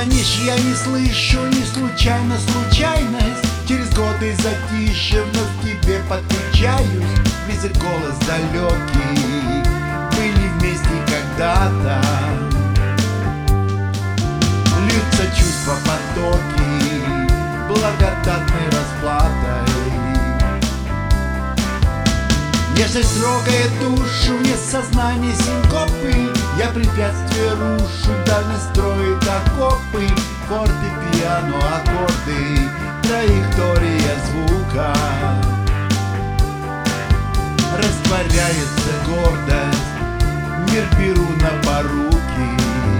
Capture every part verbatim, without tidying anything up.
звонишь, я не слышу, не случайно случайность. Через годы затишья вновь к тебе подключаюсь. Ветер, голос далекий, были вместе когда-то. Льются чувства потоки благодатной расплатой. Нежность трогает душу, нет сознания синкопы. Я препятствия рушу, дальность строит окопы. Фортепиано, аккорды, траектория звука. Растворяется гордость, мир беру на поруки.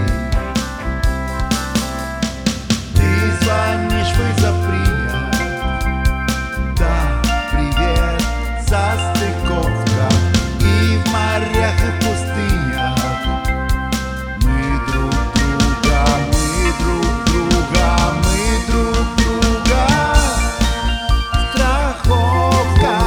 Ты звонишь, вызов принят. Да, привет, состыковка. И в морях, и в пустынях мы друг друга, мы друг друга, мы друг друга. Страховка.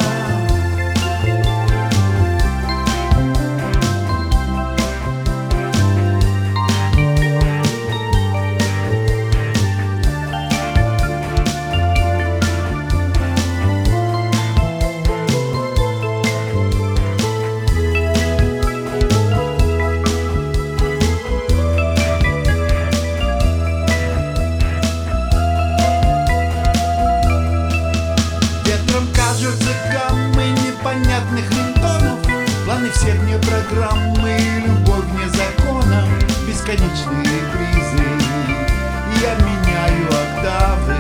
Кажутся гаммы непонятных рингтонов, планы всех вне программы, любовь вне закона, бесконечные репризы. Я меняю октавы,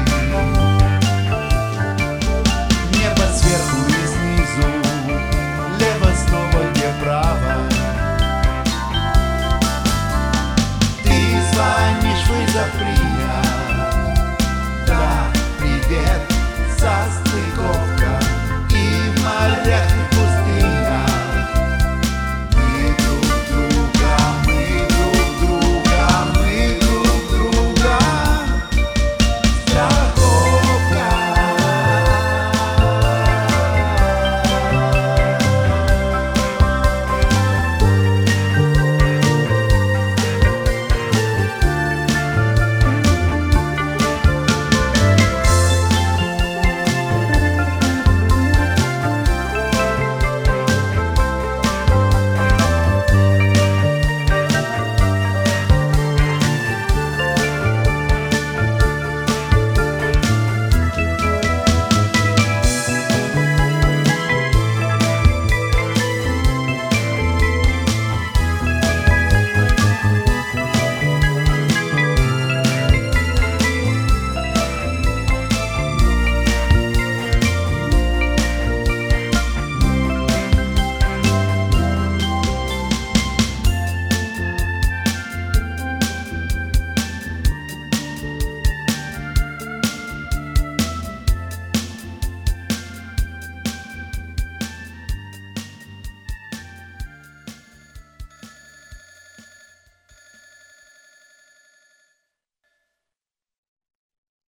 небо сверху и снизу, лево снова где право. Ты звонишь, вызов принят.